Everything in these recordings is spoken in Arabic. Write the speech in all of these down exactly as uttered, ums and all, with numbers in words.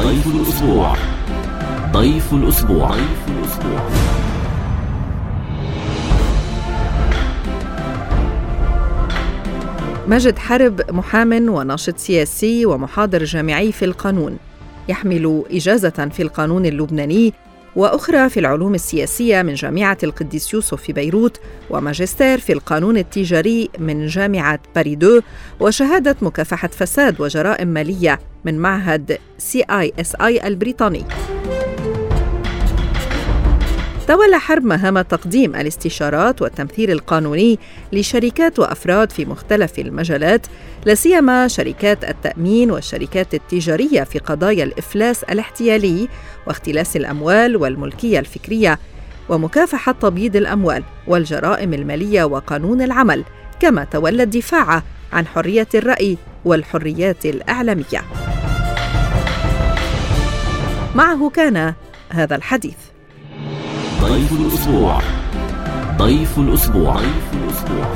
ضيف الأسبوع. ضيف الأسبوع. ضيف الأسبوع. ماجد حرب محامٍ وناشط سياسي ومحاضر جامعي في القانون، يحمل إجازة في القانون اللبناني وأخرى في العلوم السياسية من جامعة القديس يوسف في بيروت، وماجستير في القانون التجاري من جامعة باري دو، وشهادة مكافحة فساد وجرائم مالية من معهد سي آي إس آي البريطاني. تولى حرب مهام تقديم الاستشارات والتمثيل القانوني لشركات وأفراد في مختلف المجالات، لا سيما شركات التأمين والشركات التجارية في قضايا الإفلاس الاحتيالي واختلاس الأموال والملكية الفكرية ومكافحة تبييض الأموال والجرائم المالية وقانون العمل، كما تولى الدفاع عن حرية الرأي والحريات الإعلامية. معه كان هذا الحديث. ضيف الأسبوع. ضيف الأسبوع. ضيف الأسبوع.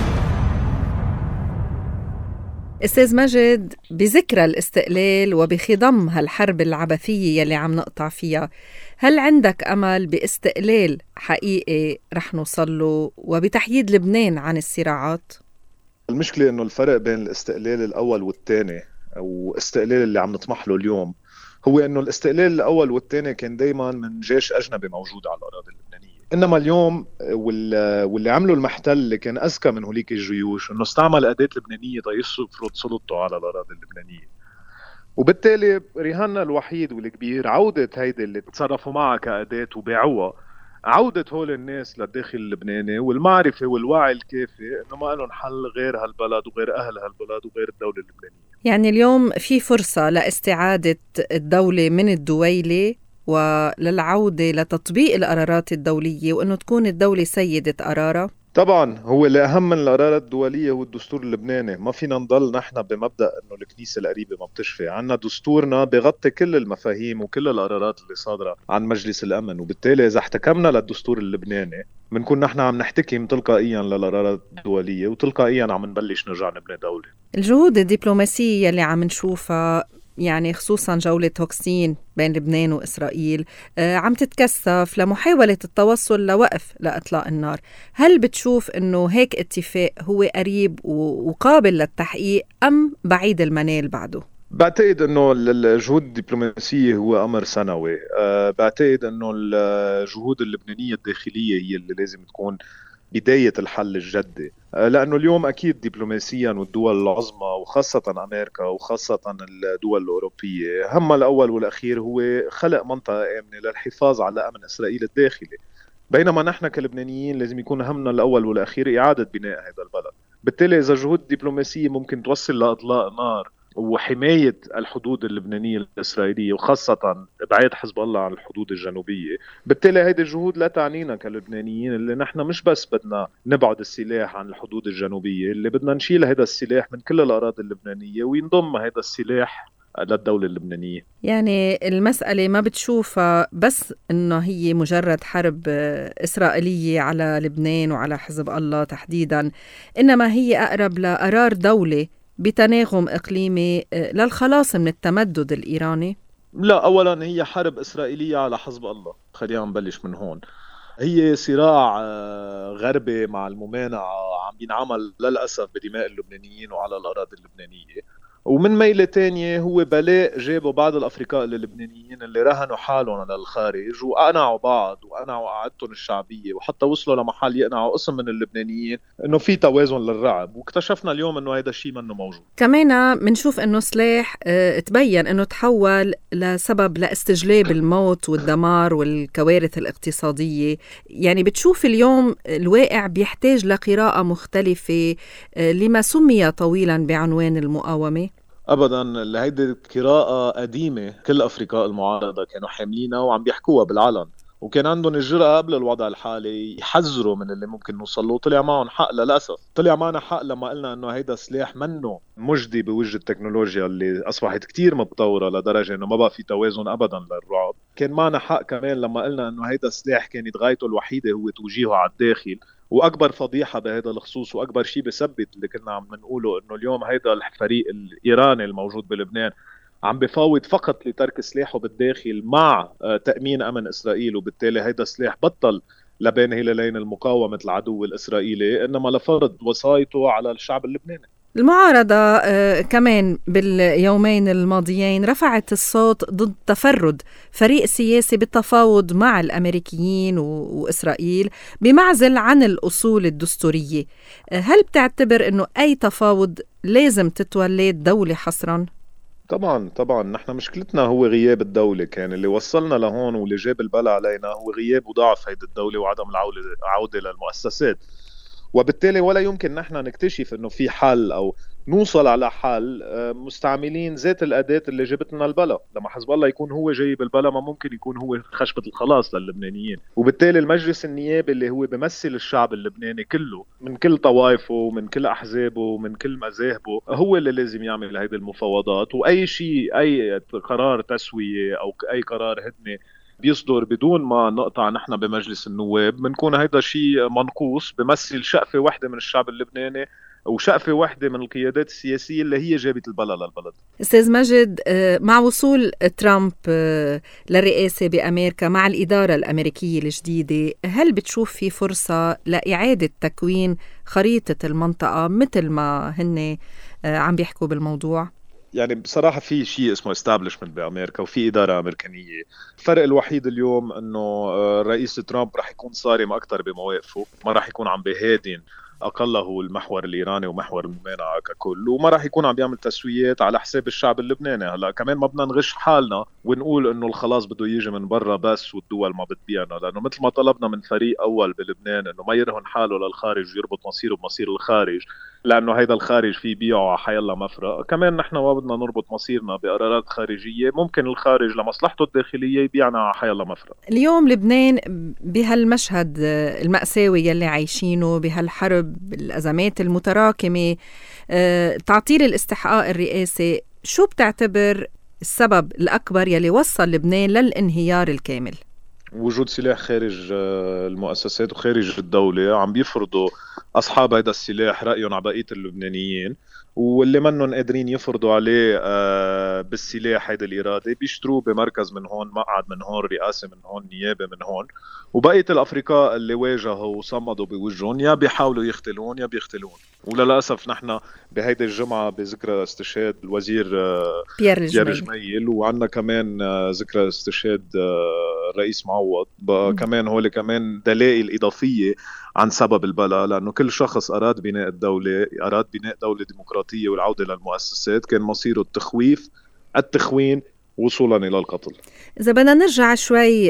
أستاذ ماجد، بذكرى الاستقلال وبخضم هالحرب العبثية يلي عم نقطع فيها، هل عندك أمل باستقلال حقيقي رح نوصل له وبتحييد لبنان عن الصراعات؟ المشكلة إنه الفرق بين الاستقلال الأول والثاني أو الاستقلال اللي عم نطمح له اليوم هو إنه الاستقلال الأول والثاني كان دايماً من جيش أجنبي موجود على الأراضي اللبنانية، إنما اليوم واللي عمله المحتل اللي كان أذكى من هوليك الجيوش إنه استعمل أداة لبنانية يفرض سلطته على الأراضي اللبنانية، وبالتالي رهاننا الوحيد والكبير عودة هيدي اللي تصرفوا معها كأداة وبيعوها، عودة هول الناس للداخل اللبناني والمعرفة والوعي الكافي إنه ما لهم حل غير هالبلد وغير أهل هالبلد وغير الدولة اللبنانية. يعني اليوم في فرصة لاستعادة الدولة من الدويلة وللعودة لتطبيق القرارات الدولية وإنه تكون الدولة سيدة قرارها؟ طبعا هو اللي أهم من القرارات الدولية هو الدستور اللبناني. ما فينا نضل نحن بمبدأ إنه الكنيسة القريبة ما بتشفي. عنا دستورنا بغطي كل المفاهيم وكل القرارات اللي صادرة عن مجلس الأمن، وبالتالي إذا احتكمنا للدستور اللبناني بنكون نحن عم نحتكم تلقائيا للقرارات الدولية وتلقائيا عم نبلش نرجع نبني دولة. الجهود الدبلوماسية اللي عم نشوفها، يعني خصوصا جولة هوكسين بين لبنان وإسرائيل، آه عم تتكثف لمحاولة التوصل لوقف لإطلاق النار. هل بتشوف إنه هيك اتفاق هو قريب وقابل للتحقيق أم بعيد المنال بعده؟ بعتقد انه الجهود الدبلوماسية هو امر سنوي. أه بعتقد انه الجهود اللبنانية الداخلية هي اللي لازم تكون بداية الحل الجدي، أه لانه اليوم اكيد دبلوماسيا والدول العظمى وخاصة امريكا وخاصة الدول الاوروبية همها الاول والاخير هو خلق منطقة امنة للحفاظ على امن اسرائيل الداخلي، بينما نحن كلبنانيين لازم يكون همنا الاول والاخير اعادة بناء هذا البلد. بالتالي اذا جهود دبلوماسية ممكن توصل لاطلاق نار وحماية الحدود اللبنانية الإسرائيلية وخاصة إبعاد حزب الله عن الحدود الجنوبية، بالتالي هيدي الجهود لا تعنينا كلبنانيين اللي نحن مش بس بدنا نبعد السلاح عن الحدود الجنوبية، اللي بدنا نشيل هذا السلاح من كل الأراضي اللبنانية وينضم هذا السلاح للدولة اللبنانية. يعني المسألة ما بتشوفها بس إنه هي مجرد حرب إسرائيلية على لبنان وعلى حزب الله تحديدا، إنما هي أقرب لقرار دولة بتناغم إقليمي للخلاص من التمدد الإيراني؟ لا، أولا هي حرب إسرائيلية على حزب الله، خلينا نبلش من هون. هي صراع غربي مع الممانعة عم ينعمل للأسف بدماء اللبنانيين وعلى الأراضي اللبنانية، ومن ميلة تانية هو بلاء جابوا بعض الأفرقاء اللبنانيين اللي رهنوا حالهم للخارج وأقنعوا بعض وأقنعوا قاعدتهم الشعبية وحتى وصلوا لمحل يقنعوا قسم من اللبنانيين إنه في توازن للرعب، واكتشفنا اليوم إنه هذا الشيء منه موجود. كمان منشوف إنه سلاح اه تبين إنه تحول لسبب لاستجلاب الموت والدمار والكوارث الاقتصادية. يعني بتشوف اليوم الواقع بيحتاج لقراءة مختلفة اه لما سمي طويلا بعنوان المقاومة؟ ابدا، هيدي قراءة قديمة كل افرقاء المعارضة كانوا حاملينها وعم بيحكوها بالعلن، وكان عندهم الجرأة قبل الوضع الحالي يحذروا من اللي ممكن نوصل له. طلع معهم حق للأسف، طلع معنا حق لما قلنا انه هيدا سلاح منه مجدي بوجه التكنولوجيا اللي اصبحت كتير متطورة لدرجة انه ما بقى في توازن ابدا للرعب. كان معنا حق كمان لما قلنا انه هيدا سلاح كانت غايته الوحيدة هو توجيهه على الداخل، واكبر فضيحه بهذا الخصوص واكبر شيء بثبت اللي كنا عم نقوله انه اليوم هيدا الفريق الايراني الموجود بلبنان عم بفاوض فقط لترك سلاحه بالداخل مع تأمين أمن إسرائيل، وبالتالي هيدا السلاح بطل لبين هلالين المقاومة العدو الإسرائيلي، إنما لفرض وصايته على الشعب اللبناني. المعارضة آه كمان باليومين الماضيين رفعت الصوت ضد تفرد فريق سياسي بالتفاوض مع الأمريكيين وإسرائيل بمعزل عن الأصول الدستورية. آه هل بتعتبر أنه أي تفاوض لازم تتولى الدولة حصراً؟ طبعا طبعا نحن مشكلتنا هو غياب الدولة، كان اللي وصلنا لهون واللي جاب البلا علينا هو غياب وضعف هيدي الدولة وعدم العودة للمؤسسات. وبالتالي ولا يمكن نحن نكتشف انه في حل او نوصل على حل مستعملين ذات الاداة اللي جابتنا البلا. لما حزب الله يكون هو جايب البلا ما ممكن يكون هو خشبة الخلاص للبنانيين. وبالتالي المجلس النيابي اللي هو بيمثل الشعب اللبناني كله من كل طوائفه ومن كل احزابه ومن كل مذاهبه هو اللي لازم يعمل هيدي المفاوضات. واي شيء، اي قرار تسوية او اي قرار هدنة بيصدر بدون ما نقطع نحن بمجلس النواب بنكون هيدا شيء منقوص بمثل شقفة واحدة من الشعب اللبناني وشقفة واحدة من القيادات السياسية اللي هي جابت البلا للبلد. أستاذ مجد، مع وصول ترامب للرئاسة بأمريكا مع الإدارة الأمريكية الجديدة، هل بتشوف في فرصة لإعادة تكوين خريطة المنطقة مثل ما هن عم بيحكوا بالموضوع؟ يعني بصراحة في شيء اسمه establishment بأمريكا وفي إدارة أمريكانية. الفرق الوحيد اليوم أنه الرئيس ترامب رح يكون صارم أكتر بمواقفه، ما رح يكون عم بيهادن أقله المحور الإيراني ومحور الممانعة ككل، وما رح يكون عم بيعمل تسويات على حساب الشعب اللبناني. هلا كمان ما بدنا نغش حالنا ونقول إنه الخلاص بده يجي من برا بس والدول ما بتبيعنا، لأنه مثل ما طلبنا من فريق أول بلبنان إنه ما يرهن حاله للخارج ويربط مصيره بمصير الخارج، لأنه هيدا الخارج فيه بيعه على حيالله مفرق. كمان نحن ما بدنا نربط مصيرنا بقرارات خارجية ممكن الخارج لمصلحته الداخلية يبيعنا على حيالله مفرق. اليوم لبنان بهالمشهد المأساوي يلي عايشينه بهالحرب، الأزمات المتراكمة، تعطيل الاستحقاق الرئاسي، شو بتعتبر السبب الأكبر يلي وصل لبنان للانهيار الكامل؟ وجود سلاح خارج المؤسسات وخارج الدولة عم بيفرضوا أصحاب هذا السلاح رأيهم على بقية اللبنانيين، واللي منهم قادرين يفرضوا عليه بالسلاح هيدا الإرادة بيشتروه بمركز من هون، مقعد من هون، رئاسة من هون، نيابة من هون. وبقية الأفريقاء اللي واجهوا وصمدوا بوجههم يا بيحاولوا يختلون يا بيختلون. وللأسف نحن بهيدي الجمعة بذكرى استشهاد الوزير بيير الجميل، وعندنا كمان ذكرى استشهاد الرئيس معوض. بقى كمان هول كمان دلائل إضافية عن سبب البلاء، لأنه كل شخص أراد بناء الدولة، أراد بناء دولة ديمقراطية والعودة للمؤسسات، كان مصيره التخويف، التخوين، وصولا إلى القتل. إذا بدنا نرجع شوي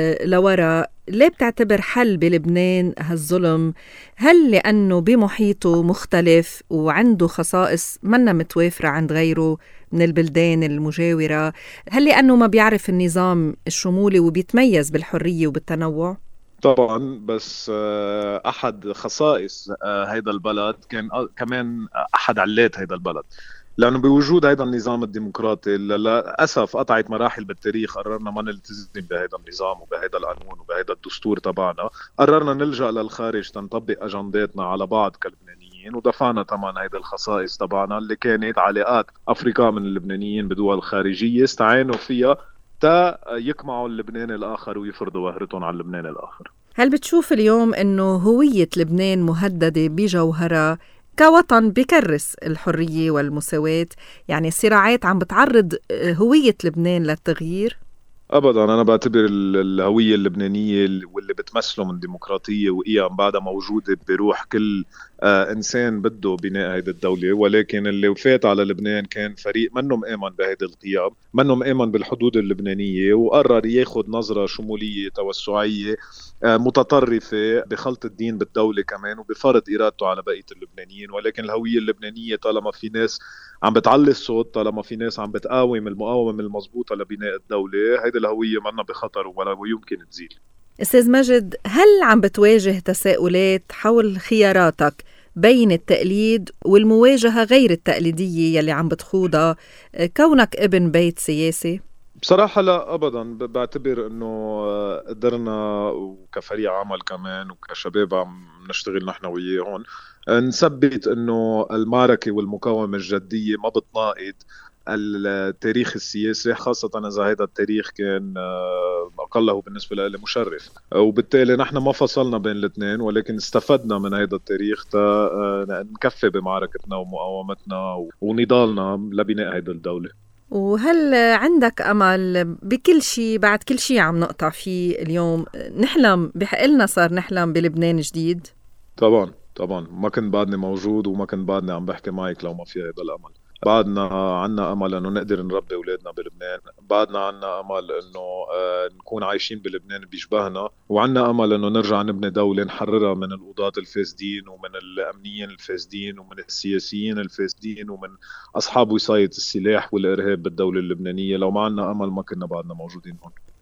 لورا، ليه بتعتبر حل بلبنان هالظلم؟ هل لأنه بمحيطه مختلف وعنده خصائص منا متوافرة عند غيره من البلدان المجاورة؟ هل لأنه ما بيعرف النظام الشمولي وبيتميز بالحرية وبالتنوع؟ طبعا، بس أحد خصائص هيدا البلد كان كمان أحد علات هيدا البلد، لأنه بوجود هذا النظام الديمقراطي للأسف قطعت مراحل بالتاريخ قررنا ما نلتزم بهذا النظام وبهذا القانون وبهذا الدستور تبعنا. قررنا نلجأ للخارج تنطبق أجنداتنا على بعض كلبنانيين، ودفعنا ثمن هذا الخصائص تبعنا اللي كانت علاقات أفريقيا من اللبنانيين بدول خارجية استعانوا فيها تا يقمعوا اللبناني الآخر ويفرضوا وهرتهم على اللبناني الآخر. هل بتشوف اليوم أنه هوية لبنان مهددة بجوهرها كوطن بكرس الحرية والمساواة؟ يعني الصراعات عم بتعرض هوية لبنان للتغيير؟ أبداً، أنا بعتبر الهوية اللبنانية واللي بتمثله من ديمقراطية وقيم بعدها موجودة بروح كل آه إنسان بده بناء هيدي الدولة، ولكن اللي فات على لبنان كان فريق منه مآمن بهيدي القيم، منه مآمن بالحدود اللبنانية، وقرر ياخد نظرة شمولية توسعية آه متطرفة بخلط الدين بالدولة كمان وبفرض إرادته على بقية اللبنانيين. ولكن الهوية اللبنانية طالما في ناس عم بتعلي الصوت، طالما في ناس عم بتقاوم المقاومة المضبوطة لبناء الدولة، هيدي الهوية منا بخطر ولا يمكن تزيل. أستاذ مجد، هل عم بتواجه تساؤلات حول خياراتك بين التقليد والمواجهة غير التقليدية يلي عم بتخوضها كونك ابن بيت سياسي؟ بصراحة لا أبداً، بعتبر أنه قدرنا وكفريق عمل كمان وكشباب عم نشتغل نحن وياهم نثبت أنه المعركة والمقاومة الجدية ما بتناقض التاريخ السياسي، خاصة إذا هذا التاريخ كان أقله بالنسبة لي مشرف. وبالتالي نحن ما فصلنا بين الاثنين، ولكن استفدنا من هذا التاريخ تا نكفي بمعركتنا ومقاومتنا ونضالنا لبناء هذه الدولة. وهل عندك أمل بكل شيء بعد كل شيء عم نقطع فيه اليوم نحلم بحقلنا صار نحلم بلبنان جديد؟ طبعا طبعا ما كنت بعدني موجود وما كنت بعدني عم بحكي معك لو ما في هذا الأمل. بعدنا عنا أمل أنه نقدر نربي أولادنا بلبنان، بعدنا عنا أمل أنه آه نكون عايشين بلبنان بيشبهنا، وعنا أمل أنه نرجع نبني دولة نحررها من القضاة الفاسدين ومن الأمنيين الفاسدين ومن السياسيين الفاسدين ومن أصحاب وصاية السلاح والإرهاب بالدولة اللبنانية. لو ما عنا أمل ما كنا بعدنا موجودين هون.